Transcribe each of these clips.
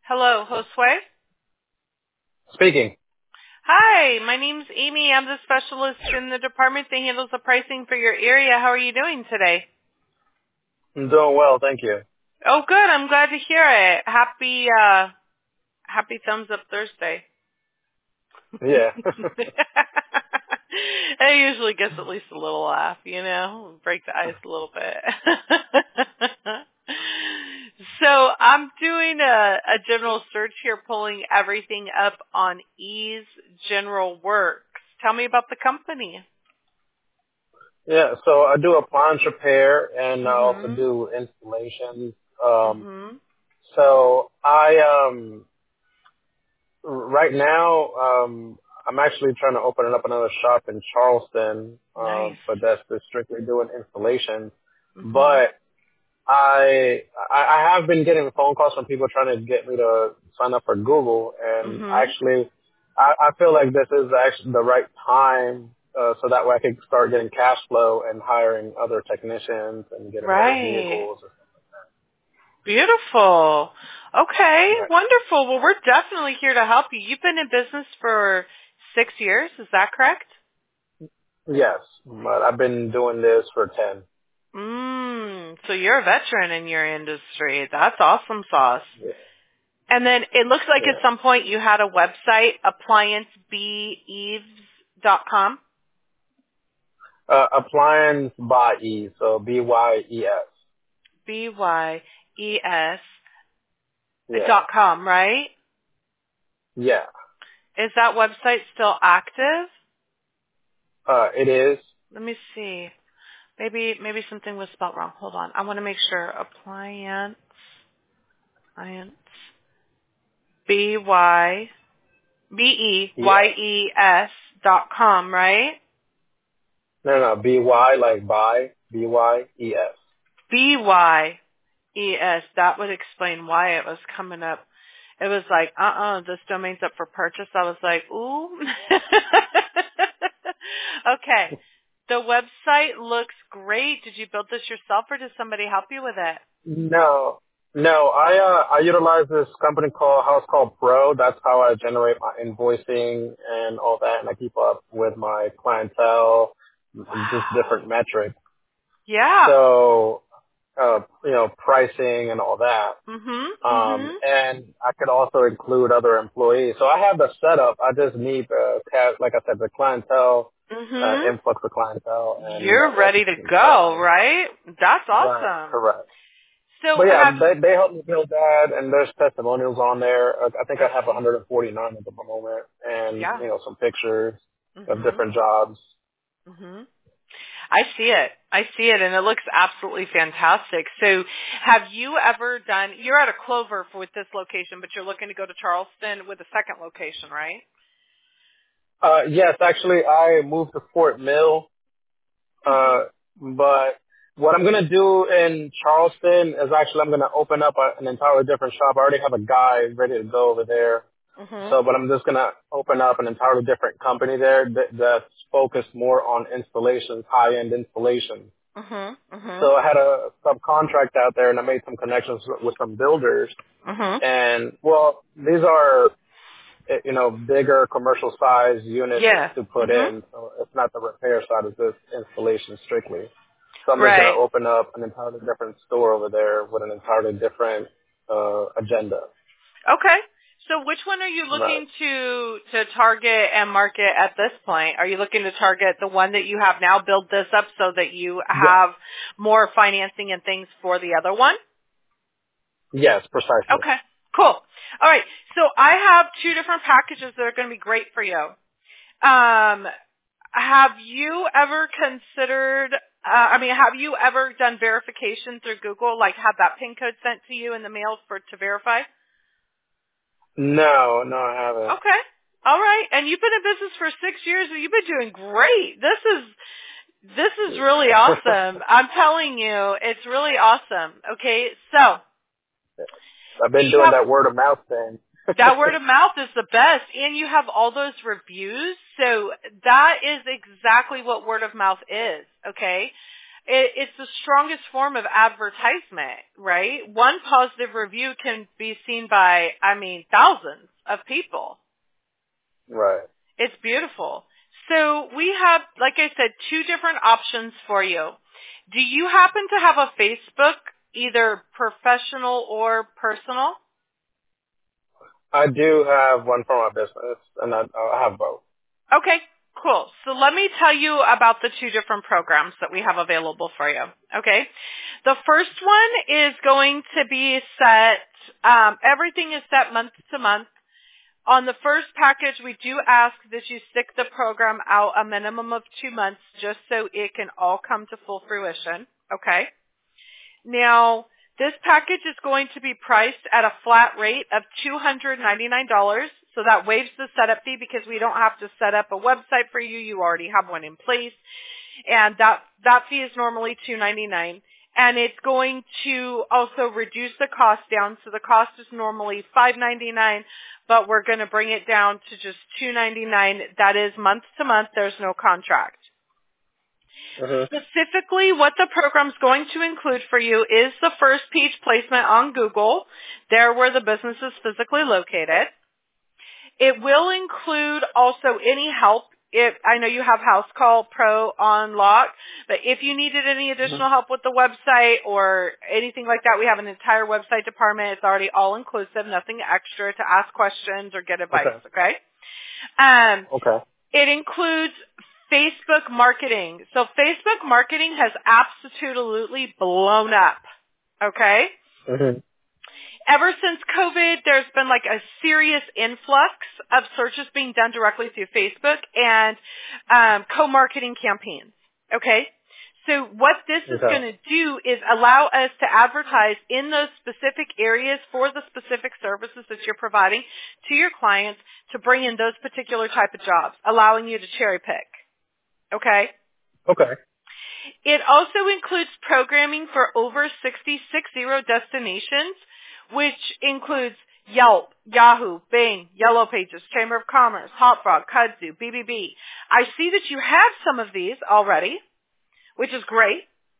Hello, Josue. Speaking. Hi, my name's Amy. I'm the specialist in the department that handles the pricing for your area. How are you doing today? I'm doing well, thank you. Oh, good. I'm glad to hear it. Happy Thumbs Up Thursday. Yeah. It usually gets at least a little laugh, break the ice a little bit. So I'm doing a general search here, pulling everything up on Ease General Works. Tell me about the company. Yeah, so I do appliance repair and I also Mhm. do installations. Mhm. So right now, I'm actually trying to open up another shop in Charleston, Nice. but that's just strictly doing installations. Mhm. But I have been getting phone calls from people trying to get me to sign up for Google, and Mhm. actually, I feel like this is actually the right time, so that way I can start getting cash flow and hiring other technicians and getting other Right. vehicles. Beautiful. Okay. Right. Wonderful. Well, we're definitely here to help you. You've been in business for 6 years. Is that correct? Yes, but I've been doing this for 10. So you're a veteran in your industry. That's awesome sauce. Yeah. And then it looks like at Yeah. some point you had a website, appliancebeeves.com. Appliance by E, so BYES. BYES Yeah. dot com, right? Yeah. Is that website still active? It is. Let me see. Maybe something was spelled wrong. Hold on. I want to make sure. Appliance ES. BYES.com, right? No, BY like by, BYES. BYES. That would explain why it was coming up. It was like, this domain's up for purchase. I was like, ooh. Okay. The website looks great. Did you build this yourself or did somebody help you with it? No, I utilize this company called House Call Pro. That's how I generate my invoicing and all that, and I keep up with my clientele and just Wow. different metrics. Yeah. So, pricing and all that. Mhm. Mhm. And I could also include other employees. So I have the setup. I just need like I said, the clientele, Mhm. influx of clientele, and You're that way I ready to can start go, hiring. right? That's Right, awesome. correct. So But yeah, have they helped me build that, and there's testimonials on there. I think I I have see. 149 at the moment, and Yeah. some pictures of Mhm. different jobs. Mhm. I see it. I see it, and it looks absolutely fantastic. So, have you ever done? You're at a Clover with this location, but you're looking to go to Charleston with a second location, right? Yes, actually, I moved to Fort Mill, Mhm. but what I'm gonna do in Charleston is actually I'm gonna open up an entirely different shop. I already have a guy ready to go over there. Mhm. So, but I'm just going to open up an entirely different company there that's focused more on installations, high-end installations. Mhm. Mhm. So I had a subcontract out there, and I made some connections with some builders. Mhm. And, well, these are, bigger commercial size units Yeah. to put Mhm. in. So it's not the repair side, it's just installation strictly. So I'm just going to Right. open up an entirely different store over there with an entirely different agenda. Okay. So which one are you Right. looking to target and market at this point? Are you looking to target the one that you have now, build this up so that you Yes. have more financing and things for the other one? Yes, precisely. Okay. Cool. All right. So I have two different packages that are going to be great for you. Have you ever considered, have you ever done verification through Google, like had that PIN code sent to you in the mail to verify? No, I haven't. Okay. All right. And you've been in business for 6 years and you've been doing great. This is really awesome. I'm telling you, it's really awesome. Okay. So I've been you doing have that word of mouth thing. that word of mouth is the best and you have all those reviews. So that is exactly what word of mouth is. Okay. It's the strongest form of advertisement, right? One positive review can be seen by, thousands of people. Right. It's beautiful. So we have, like I said, 2 different options for you. Do you happen to have a Facebook, either professional or personal? I do have one for my business, and I have both. Okay, cool. So let me tell you about the 2 different programs that we have available for you. Okay? The first one is going to be set, everything is set month to month. On the first package, we do ask that you stick the program out a minimum of 2 months just so it can all come to full fruition. Okay? Now, this package is going to be priced at a flat rate of $299. So that waives the setup fee because we don't have to set up a website for you. You already have one in place. And that fee is normally $299. And it's going to also reduce the cost down. So the cost is normally $599, but we're going to bring it down to just $299. That is month to month. There's no contract. Specifically, what the program's going to include for you is the first page placement on Google, there where the business is physically located. It will include also any help. I know you have House Call Pro on lock, but if you needed any additional help with the website or anything like that, we have an entire website department. It's already all inclusive, nothing extra to ask questions or get advice, okay? Okay. It includes Facebook marketing. So Facebook marketing has absolutely blown up, okay? Ever since COVID, there's been like a serious influx of searches being done directly through Facebook and co-marketing campaigns, okay? So what this is going to do is allow us to advertise in those specific areas for the specific services that you're providing to your clients to bring in those particular type of jobs, allowing you to cherry pick, okay? Okay. It also includes programming for over 60 destinations, which includes Yelp, Yahoo, Bing, Yellow Pages, Chamber of Commerce, HotFrog, Kudzu, BBB. I see that you have some of these already, which is great.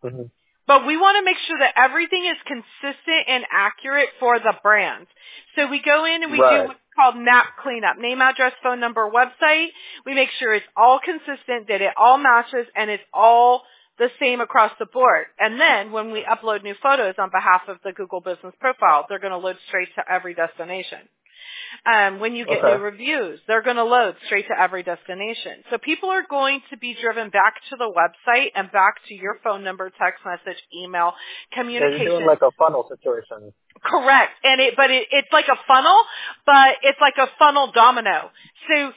But we want to make sure that everything is consistent and accurate for the brand. So we go in and we do what's called NAP cleanup, name, address, phone number, website. We make sure it's all consistent, that it all matches, and it's all the same across the board. And then when we upload new photos on behalf of the Google Business Profile, they're going to load straight to every destination. When you get new reviews, they're going to load straight to every destination. So people are going to be driven back to the website and back to your phone number, text message, email, communication. You're doing like a funnel situation. Correct. And it's like a funnel, but it's like a funnel domino. So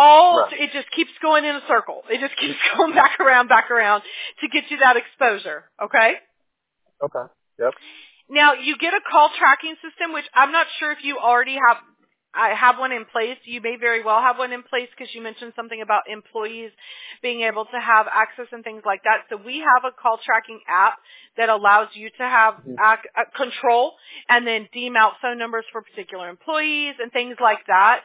it just keeps going in a circle. It just keeps going back around to get you that exposure. Okay? Okay. Yep. Now, you get a call tracking system, which I'm not sure if you already have. I have one in place. You may very well have one in place because you mentioned something about employees being able to have access and things like that. So we have a call tracking app that allows you to have control and then deem out phone numbers for particular employees and things like that.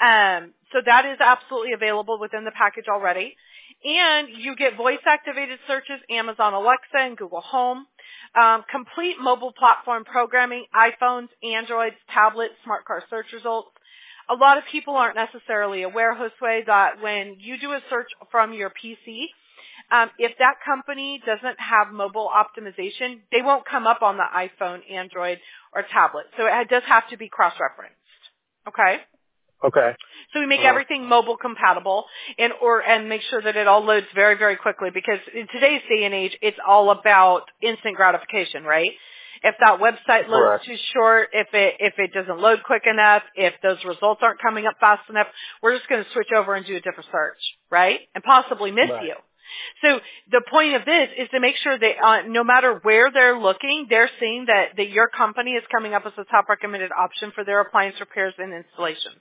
So that is absolutely available within the package already. And you get voice-activated searches, Amazon Alexa and Google Home, complete mobile platform programming, iPhones, Androids, tablets, smart car search results. A lot of people aren't necessarily aware, Josue, that when you do a search from your PC, if that company doesn't have mobile optimization, they won't come up on the iPhone, Android, or tablet. So it does have to be cross-referenced. Okay? Okay. So we make everything mobile compatible and make sure that it all loads very, very quickly because in today's day and age, it's all about instant gratification, right? If that website loads too short, if it doesn't load quick enough, if those results aren't coming up fast enough, we're just going to switch over and do a different search, right? And possibly miss you. So the point of this is to make sure that no matter where they're looking, they're seeing that your company is coming up as the top recommended option for their appliance repairs and installations.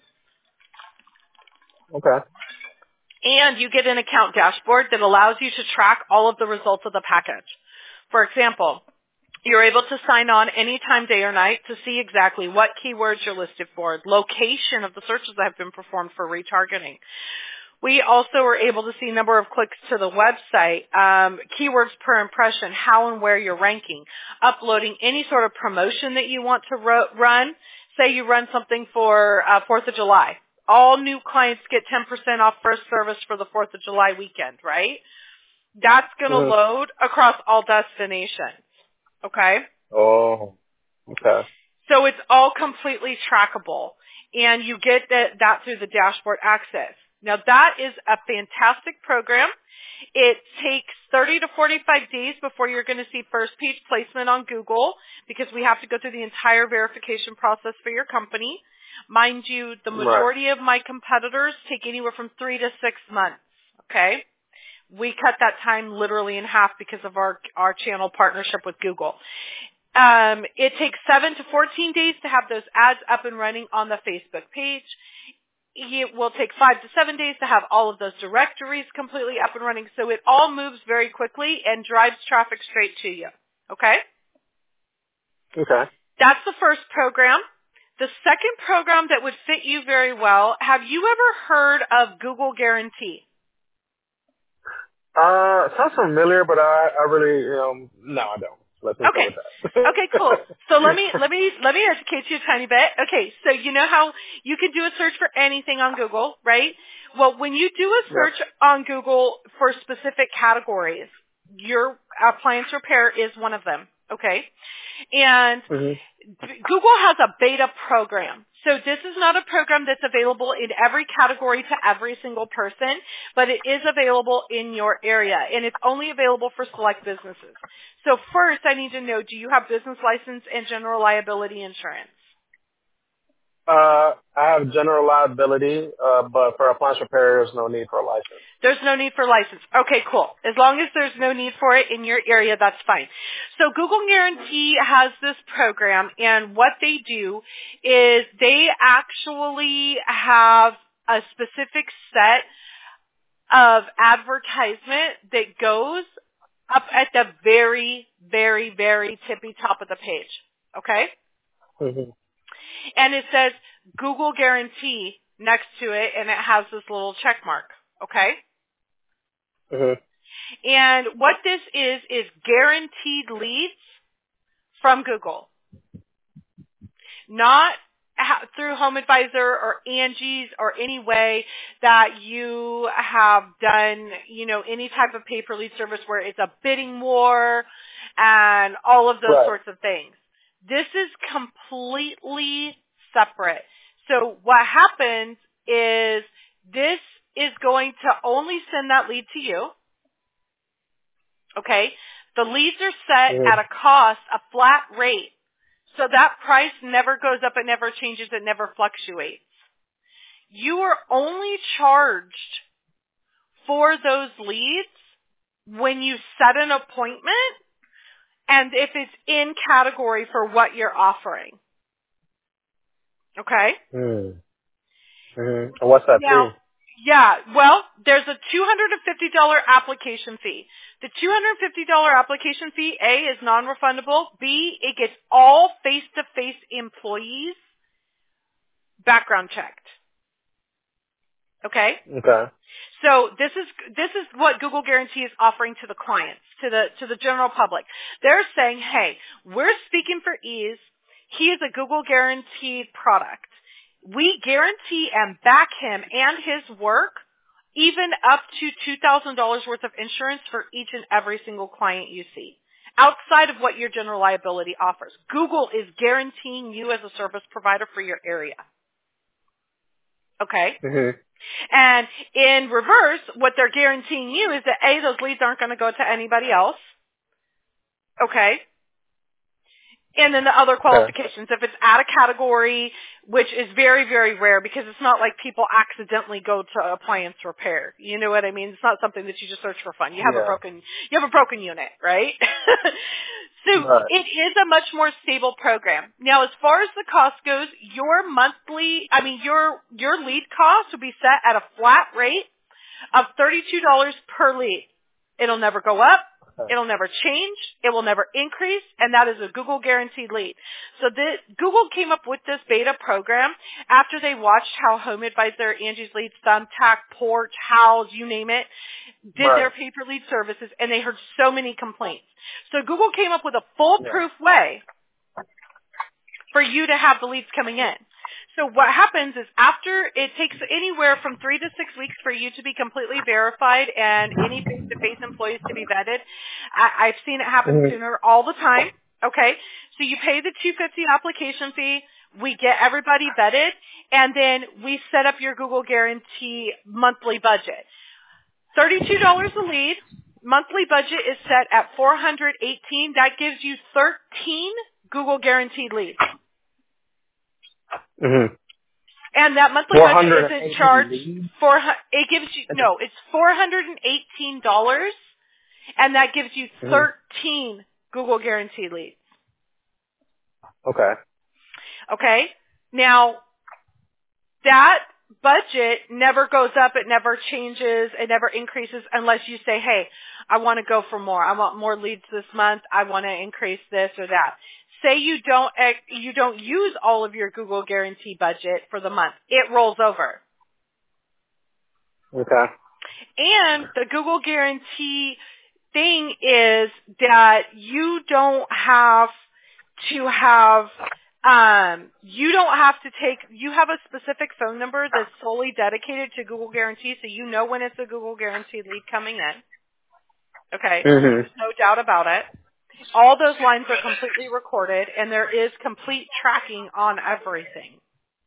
Okay. And you get an account dashboard that allows you to track all of the results of the package. For example, you're able to sign on anytime, day or night, to see exactly what keywords you're listed for, location of the searches that have been performed for retargeting, We also were able to see number of clicks to the website, keywords per impression, how and where you're ranking, uploading any sort of promotion that you want to run. Say you run something for 4th of July. All new clients get 10% off first service for the 4th of July weekend, right? That's going to load across all destinations, okay? Oh, okay. So it's all completely trackable, and you get that through the dashboard access. Now, that is a fantastic program. It takes 30 to 45 days before you're going to see first page placement on Google because we have to go through the entire verification process for your company. Mind you, the majority of my competitors take anywhere from 3 to 6 months, okay? We cut that time literally in half because of our channel partnership with Google. It takes 7 to 14 days to have those ads up and running on the Facebook page. It will take 5 to 7 days to have all of those directories completely up and running. So it all moves very quickly and drives traffic straight to you. Okay? Okay. That's the first program. The second program that would fit you very well, have you ever heard of Google Guarantee? Sounds familiar, but I really, no, I don't. Let's go with that. Okay, cool. So let me educate you a tiny bit. Okay, so you know how you can do a search for anything on Google, right? Well, when you do a search on Google for specific categories, your appliance repair is one of them, okay? And Google has a beta program. So this is not a program that's available in every category to every single person, but it is available in your area, and it's only available for select businesses. So first, I need to know, do you have business license and general liability insurance? I have general liability, but for appliance repair, there's no need for a license. There's no need for license. Okay, cool. As long as there's no need for it in your area, that's fine. So Google Guarantee has this program, and what they do is they actually have a specific set of advertisement that goes up at the very, very, very tippy top of the page. Okay? And it says Google Guarantee next to it, and it has this little check mark. Okay? And what this is guaranteed leads from Google. Not through Home Advisor or Angie's or any way that you have done, any type of pay-per-lead service where it's a bidding war and all of those sorts of things. This is completely separate. So what happens is this is going to only send that lead to you. Okay? The leads are set at a cost, a flat rate. So that price never goes up, it never changes, it never fluctuates. You are only charged for those leads when you set an appointment and if it's in category for what you're offering. Okay? And what's that fee? Yeah, well, there's a $250 application fee. The $250 application fee, A, is non-refundable. B, it gets all face-to-face employees background checked. Okay? Okay. So this is what Google Guarantee is offering to the clients, to the general public. They're saying, hey, we're speaking for ease. He is a Google Guaranteed product. We guarantee and back him and his work even up to $2,000 worth of insurance for each and every single client you see, outside of what your general liability offers. Google is guaranteeing you as a service provider for your area. Okay? And in reverse, what they're guaranteeing you is that, A, those leads aren't going to go to anybody else. Okay? And then the other qualifications, if it's at a category, which is very, very rare because it's not like people accidentally go to appliance repair. You know what I mean? It's not something that you just search for fun. You have a broken unit, right? So it is a much more stable program. Now, as far as the cost goes, your lead cost will be set at a flat rate of $32 per lead. It'll never go up. It'll never change. It will never increase. And that is a Google guaranteed lead. So Google came up with this beta program after they watched how Home Advisor, Angie's Leads, Thumbtack, Porch, House, you name it, did their pay-per-lead services, and they heard so many complaints. So Google came up with a foolproof way for you to have the leads coming in. So what happens is after it takes anywhere from 3 to 6 weeks for you to be completely verified and any face-to-face employees to be vetted. I've seen it happen sooner all the time. Okay, so you pay the $250 application fee. We get everybody vetted, and then we set up your Google Guarantee monthly budget. $32 a lead. Monthly budget is set at $418. That gives you 13 Google Guaranteed leads. Mm-hmm. And that monthly budget isn't charged for, it gives you, no, it's $418, and that gives you 13 Google Guaranteed leads. Okay. Okay? Now, that budget never goes up, it never changes, it never increases unless you say, hey, I want to go for more. I want more leads this month. I want to increase this or that. Say you don't use all of your Google Guarantee budget for the month. It rolls over. Okay. And the Google Guarantee thing is that you don't have to have you have a specific phone number that's solely dedicated to Google Guarantee, so you know when it's a Google Guarantee lead coming in. Okay? There's no doubt about it. All those lines are completely recorded, and there is complete tracking on everything.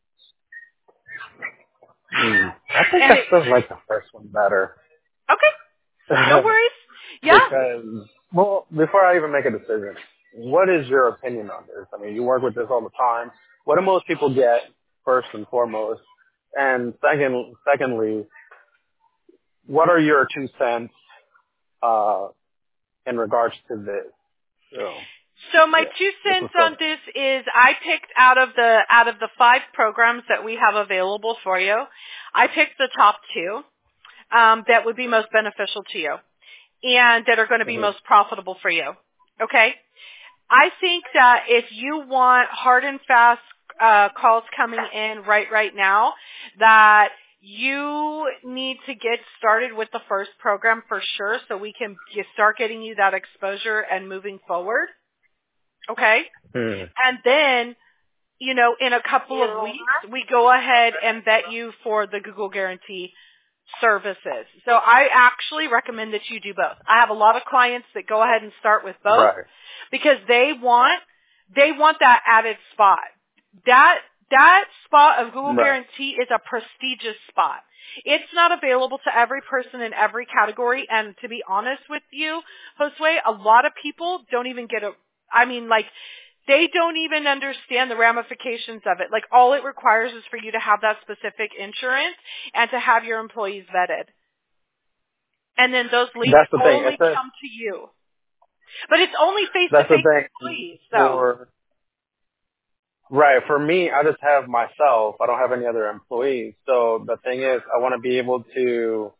I think I still like the first one better. Okay. No worries. Yeah. Because, well, before I even make a decision, what is your opinion on this? I mean, you work with this all the time. What do most people get, first and foremost? And secondly, what are your 2 cents in regards to this? So my 2 cents on this is I picked out of the 5 programs that we have available for you, I picked the top 2 that would be most beneficial to you and that are going to be most profitable for you. Okay? I think that if you want hard and fast calls coming in right now, that you need to get started with the first program for sure so we can start getting you that exposure and moving forward. Okay? And then, in a couple of weeks, we go ahead and vet you for the Google Guarantee services. So I actually recommend that you do both. I have a lot of clients that go ahead and start with both because they want that added spot. That spot of Google Guarantee is a prestigious spot. It's not available to every person in every category, and to be honest with you, Josue, a lot of people don't even get they don't even understand the ramifications of it. Like, all it requires is for you to have that specific insurance and to have your employees vetted. And then those leads only come to you. But it's only face-to-face employees, so. Right. For me, I just have myself. I don't have any other employees. So the thing is, I want to be able to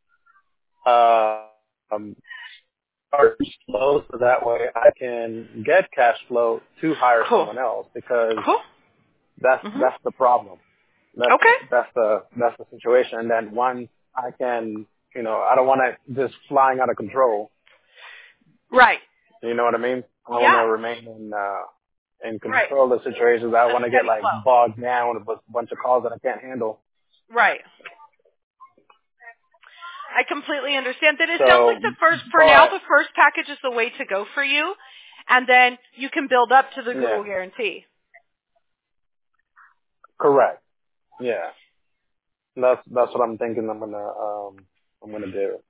charge flow so that way I can get cash flow to hire someone else because that's the problem. That's the situation. And then once I can, I don't want to just flying out of control. Right. You know what I mean? I want to remain in control of the situations. I want to get bogged down with a bunch of calls that I can't handle. Right. I completely understand that. It sounds like the first package is the way to go for you, and then you can build up to the Google Guarantee. Correct. Yeah. That's what I'm thinking I'm gonna do.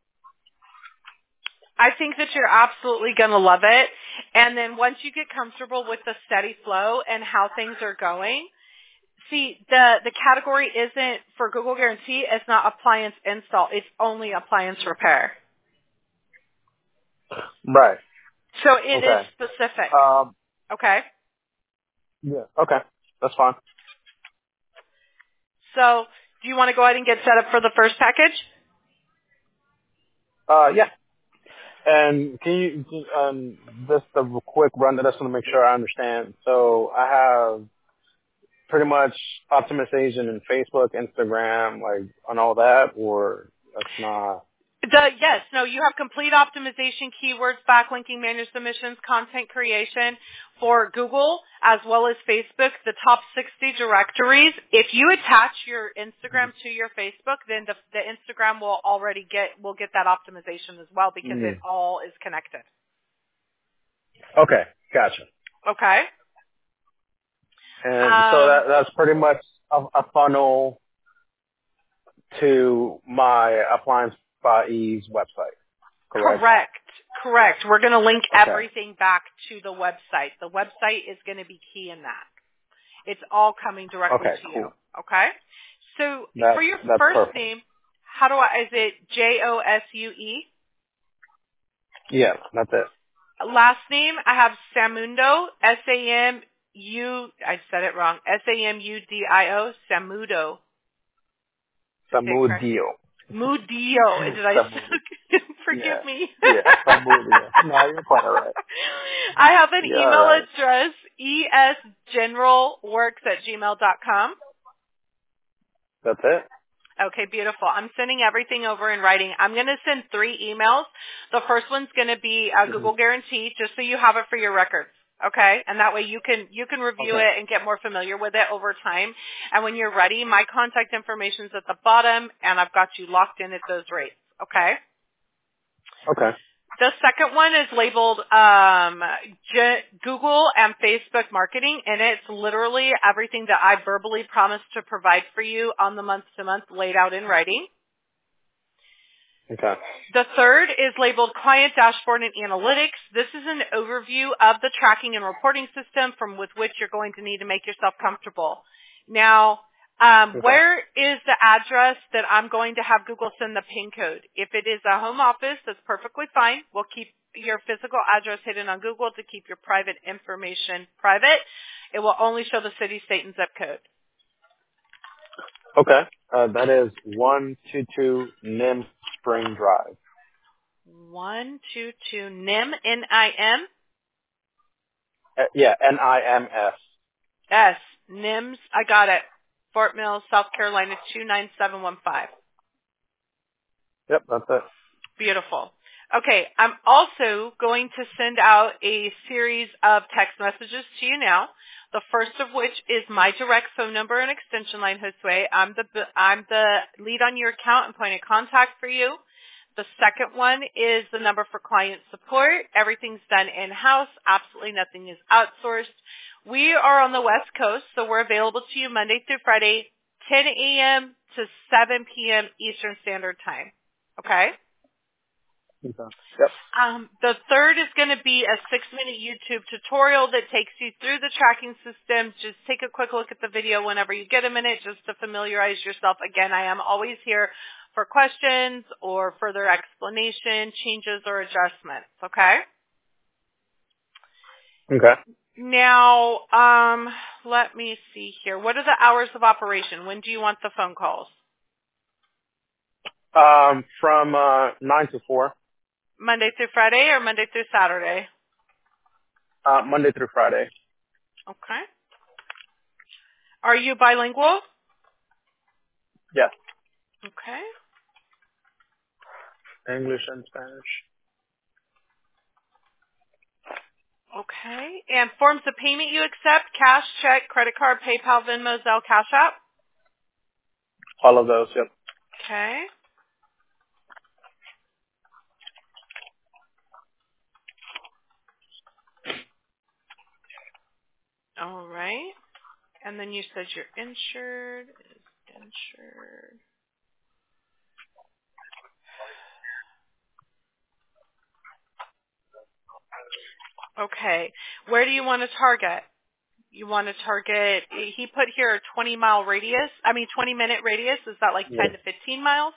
I think that you're absolutely going to love it. And then once you get comfortable with the steady flow and how things are going, see, the category isn't for Google Guarantee. It's not appliance install. It's only appliance repair. Right. So it is specific. Okay? Yeah. Okay. That's fine. So do you want to go ahead and get set up for the first package? Yeah. And can you just a quick run? I just want to make sure I understand. So I have pretty much optimization in Facebook, Instagram, like on all that, or that's not. Yes, no, you have complete optimization, keywords, backlinking, manual submissions, content creation for Google as well as Facebook, the top 60 directories. If you attach your Instagram to your Facebook, then the Instagram will get that optimization as well because it all is connected. Okay, gotcha. Okay. And so that's pretty much a funnel to my Appliance by Ease website, correct? Correct. We're going to link Okay. everything back to the website. The website is going to be key in that. It's all coming directly to you. Okay? So for your first perfect. name, is it Josue? Yeah, that's it. Last name, I have Samundo, S-A-M-U, I said it wrong, S-A-M-U-D-I-O, Samudo. Samudio. Mudio. Did I forgive me? Yeah, Samudio. No, you're quite all right. I have an email address, esgeneralworks@gmail.com. That's it. Okay, beautiful. I'm sending everything over in writing. I'm going to send 3 emails. The first one's going to be a Google guarantee, just so you have it for your records. Okay, and that way you can review it and get more familiar with it over time. And when you're ready, my contact information's at the bottom, and I've got you locked in at those rates. Okay. Okay. The second one is labeled Google and Facebook marketing, and it's literally everything that I verbally promised to provide for you on the month-to-month laid out in writing. Okay. The third is labeled Client Dashboard and Analytics. This is an overview of the tracking and reporting system with which you're going to need to make yourself comfortable. Now, where is the address that I'm going to have Google send the PIN code? If it is a home office, that's perfectly fine. We'll keep your physical address hidden on Google to keep your private information private. It will only show the city, state, and zip code. Okay. That is 122 NIM Spring Drive. 122 NIM, N-I-M? Yeah, N-I-M-S. S, NIMS, I got it. Fort Mill, South Carolina, 29715. Yep, that's it. Beautiful. Okay, I'm also going to send out a series of text messages to you now. The first of which is my direct phone number and extension line, Josue. I'm the lead on your account and point of contact for you. The second one is the number for client support. Everything's done in-house. Absolutely nothing is outsourced. We are on the West Coast, so we're available to you Monday through Friday, 10 a.m. to 7 p.m. Eastern Standard Time. Okay? Okay. Yep. The third is going to be a 6-minute YouTube tutorial that takes you through the tracking system. Just take a quick look at the video whenever you get a minute just to familiarize yourself. Again, I am always here for questions or further explanation, changes, or adjustments. Okay? Okay. Now, let me see here. What are the hours of operation? When do you want the phone calls? From 9 to 4. Monday through Friday or Monday through Saturday? Monday through Friday. Okay. Are you bilingual? Yes. Okay. English and Spanish. Okay. And forms of payment you accept? Cash, check, credit card, PayPal, Venmo, Zelle, Cash App? All of those, yep. Okay. All right. And then you said you're insured. Insured. Okay. Where do you want to target? You want to target, he put here a 20-minute radius. Is that like 10 to 15 miles?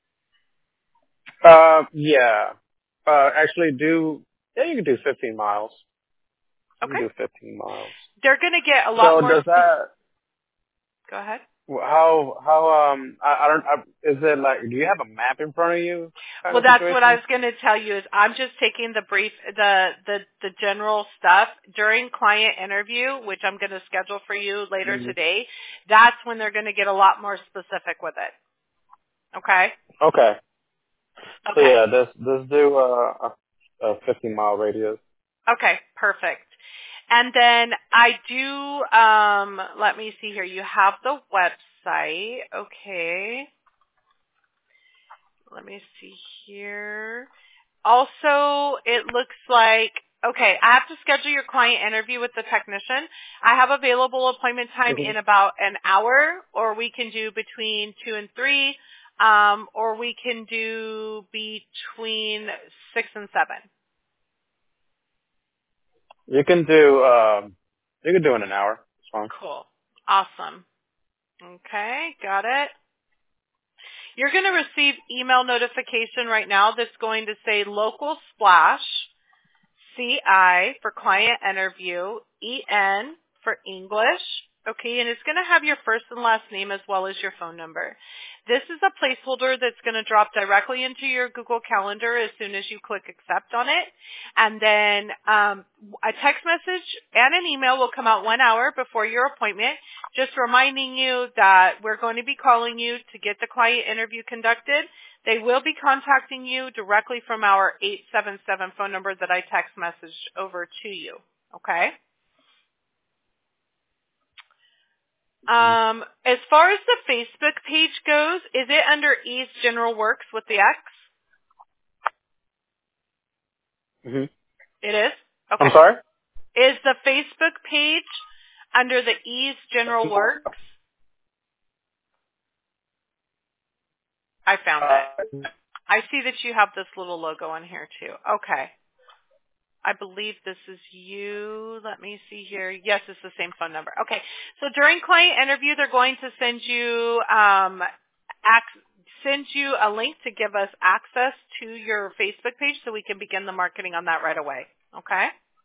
Yeah. Actually you can do 15 miles. Okay. You can do 15 miles. They're going to get a lot more. So does that... Go ahead. I don't, is it like, do you have a map in front of you kind Well, of that's what I situation? was going to tell you is I'm just taking the general stuff during client interview, which I'm going to schedule for you later Mm-hmm. today. That's when they're going to get a lot more specific with it. Okay? Okay. So Okay. yeah, let's do a 50-mile radius. Okay, perfect. And then I do, let me see here. You have the website. Okay. Let me see here. Also, it looks like, okay, I have to schedule your client interview with the technician. I have available appointment time Mm-hmm. in about an hour, or we can do between 2 and 3, or we can do between 6 and 7. You can do in an hour. It's fine. Cool. Awesome. Okay, got it. You're going to receive email notification right now that's going to say local splash, CI for client interview, EN for English. Okay, and it's going to have your first and last name as well as your phone number. This is a placeholder that's going to drop directly into your Google Calendar as soon as you click accept on it. And then a text message and an email will come out 1 hour before your appointment, just reminding you that we're going to be calling you to get the client interview conducted. They will be contacting you directly from our 877 phone number that I text messaged over to you. Okay? As far as the Facebook page goes, is it under Ease General Works with the X? Mm-hmm. It is? I'm Okay. sorry? Is the Facebook page under the Ease General Works? I found it. I see that you have this little logo on here too. Okay. I believe this is you. Let me see here. Yes, it's the same phone number. Okay. So during client interview, they're going to send you a link to give us access to your Facebook page so we can begin the marketing on that right away. Okay?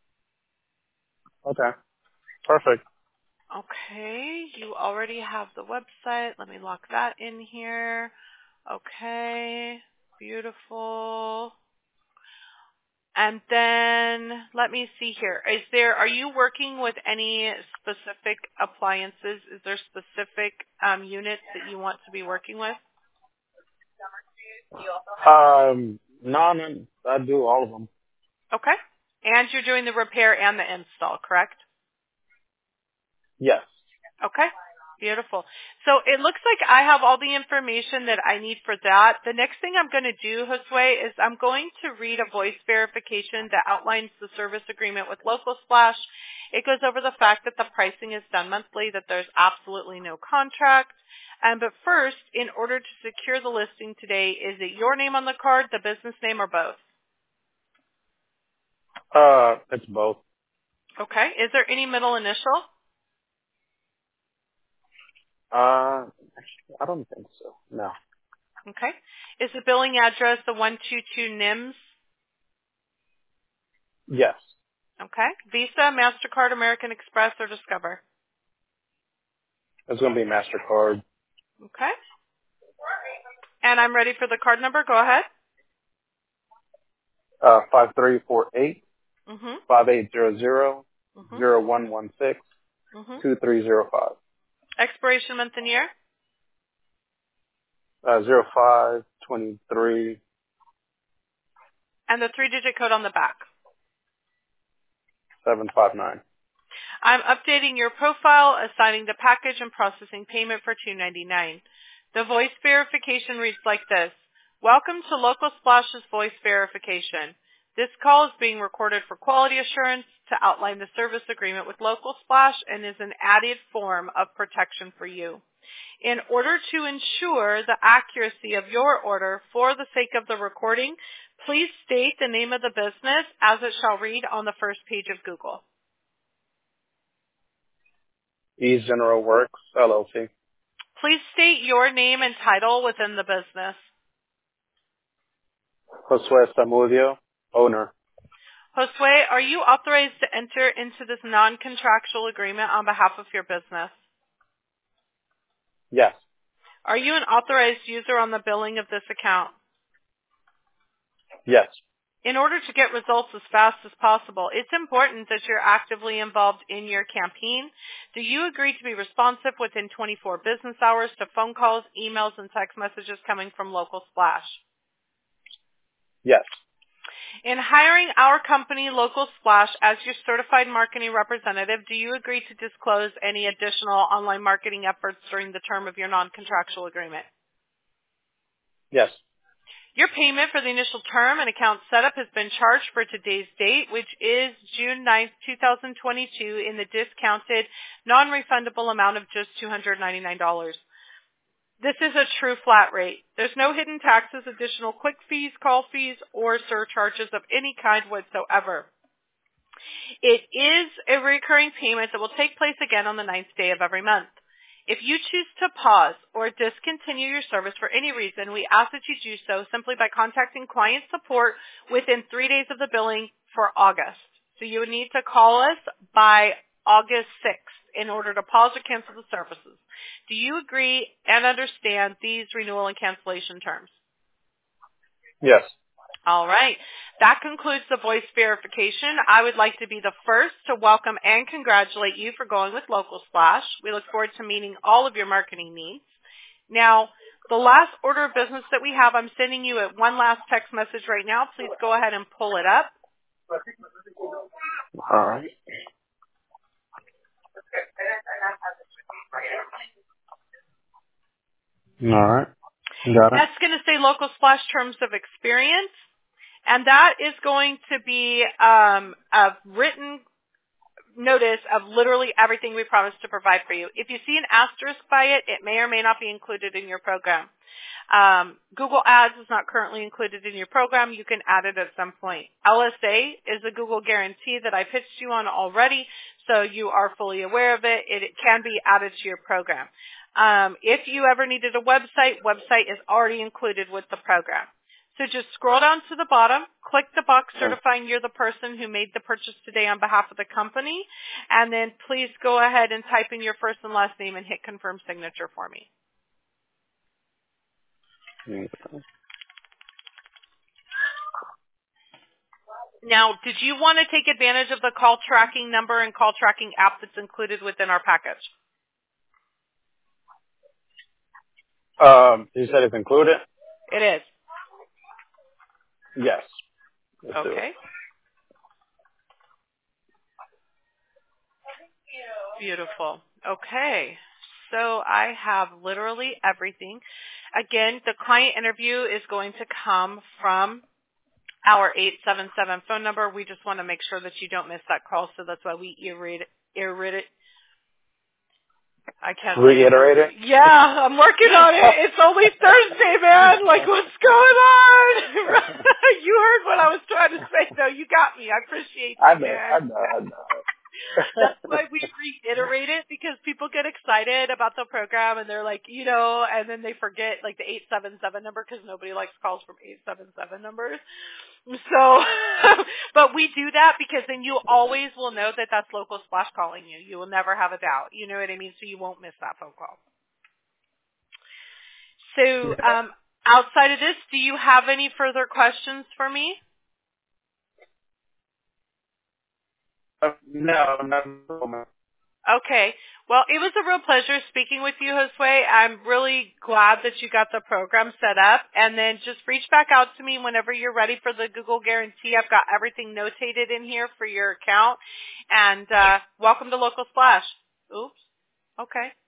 Okay. Perfect. Okay. You already have the website. Let me lock that in here. Okay. Beautiful. And then let me see here. Are you working with any specific appliances? Is there specific units that you want to be working with? No, I do all of them. Okay. And you're doing the repair and the install, correct? Yes. Okay. Beautiful. So it looks like I have all the information that I need for that. The next thing I'm going to do, Josue, is I'm going to read a voice verification that outlines the service agreement with Local Splash. It goes over the fact that the pricing is done monthly, that there's absolutely no contract. But first, in order to secure the listing today, is it your name on the card, the business name, or both? It's both. Okay. Is there any middle initial? Actually, I don't think so. No. Okay. Is the billing address the 122 NIMS? Yes. Okay. Visa, MasterCard, American Express, or Discover? It's going to be MasterCard. Okay. And I'm ready for the card number. Go ahead. 5348 Mhm. 5800 Mhm. 0116 Mhm. 2305. Expiration month and year, 0523 and the 3-digit code on the back. 759. I'm updating your profile, assigning the package, and processing payment for $299. The voice verification reads like this. Welcome to Local Splash's voice verification. This call is being recorded for quality assurance to outline the service agreement with Local Splash and is an added form of protection for you. In order to ensure the accuracy of your order for the sake of the recording, please state the name of the business as it shall read on the first page of Google. Ease General Works, LLC. Please state your name and title within the business. Josue Zamudio, owner. Josue, are you authorized to enter into this non-contractual agreement on behalf of your business? Yes. Are you an authorized user on the billing of this account? Yes. In order to get results as fast as possible, it's important that you're actively involved in your campaign. Do you agree to be responsive within 24 business hours to phone calls, emails, and text messages coming from Local Splash? Yes. In hiring our company, Local Splash, as your certified marketing representative, do you agree to disclose any additional online marketing efforts during the term of your non-contractual agreement? Yes. Your payment for the initial term and account setup has been charged for today's date, which is June 9th, 2022, in the discounted, non-refundable amount of just $299. This is a true flat rate. There's no hidden taxes, additional quick fees, call fees, or surcharges of any kind whatsoever. It is a recurring payment that will take place again on the 9th day of every month. If you choose to pause or discontinue your service for any reason, we ask that you do so simply by contacting client support within 3 days of the billing for August. So you would need to call us by August 6th in order to pause or cancel the services. Do you agree and understand these renewal and cancellation terms? Yes. All right. That concludes the voice verification. I would like to be the first to welcome and congratulate you for going with Local Splash. We look forward to meeting all of your marketing needs. Now, the last order of business that we have, I'm sending you one last text message right now. Please go ahead and pull it up. All right. All right. Got it. That's going to say Local Splash Terms of Experience. And that is going to be a written notice of literally everything we promise to provide for you. If you see an asterisk by it, it may or may not be included in your program. Google Ads is not currently included in your program. You can add it at some point. LSA is a Google guarantee that I pitched you on already, so you are fully aware of it. It can be added to your program. If you ever needed a website is already included with the program. So just scroll down to the bottom, click the box certifying you're the person who made the purchase today on behalf of the company, and then please go ahead and type in your first and last name and hit confirm signature for me. Now, did you want to take advantage of the call tracking number and call tracking app that's included within our package? You said it's included? It is. Yes. Let's do Okay. it. Beautiful. Okay. So I have literally everything. Again, the client interview is going to come from our 877 phone number. We just want to make sure that you don't miss that call, so that's why we Reiterate it? Yeah, I'm working on it. It's only Thursday, man. Like, what's going on? You heard what I was trying to say, though. You got me. I appreciate you, man. I know. That's why we reiterate it, because people get excited about the program and they're like, and then they forget like the 877 number because nobody likes calls from 877 numbers. So, but we do that because then you always will know that that's Local Splash calling you. You will never have a doubt. You know what I mean? So you won't miss that phone call. So, outside of this, do you have any further questions for me? No. Okay. Well, it was a real pleasure speaking with you, Josue. I'm really glad that you got the program set up. And then just reach back out to me whenever you're ready for the Google guarantee. I've got everything notated in here for your account. And welcome to Local Splash. Oops. Okay.